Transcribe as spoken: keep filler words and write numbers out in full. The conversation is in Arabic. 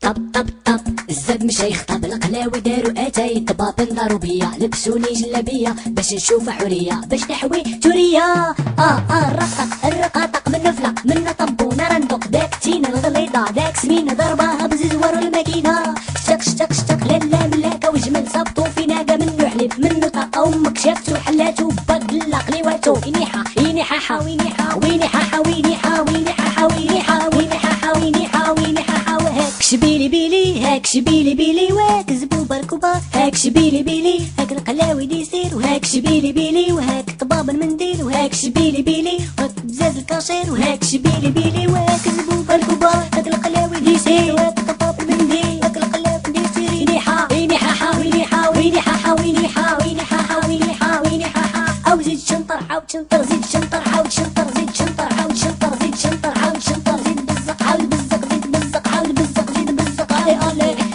طب طب طب الزاد مشى يخطب، القلاوي داروا اتاي، الطبابين داروا بيا، لبسوني جلابيه باش نشوف حوريه، باش نحوي توريه. اه اه الرقق الرقاطق من نفلق من طنبونه رندق، داك تينا الغليظه داك سمينه ضربها بززوار الماكينه. شتق شتق شتق لالا ملاكه وجمل صبطو في ناقه منو حليب منو طاقه، امك شافتو حلاتو بدل قليواتو. ويني حا ويني حا ويني حا ويني حا ويني حا ويني حا ويني حا ويني حا ويني حا ويني حا. هاك شبيلي بيلي هاك شبيلي بيلي وهاك زبوبه ركوبه، هاك شبيلي بيلي هاك القلاوي ديسير، وهاك شبيلي بيلي وهاك طباب المنديل، وهاك شبيلي بيلي وهاك بزاز الكاشير، وهاك شبيلي بيلي وهاك زبوبه ركوبه، هاك القلاوي ديسير وهاك طباب المنديل، هاك القلاوي ديسير. ويني حا ويني حا ويني حا ويني حا ويني حا ويني حا ويني حا ويني حا. او زيد شنطر عاود شنطر زيد شنطر عاود شنطر زيد شنطر عاود شنطر زيد شنطر عاود شنطر زيد بزق عاود بزق زيد بزق عاود بزق زيد بزق. علي علي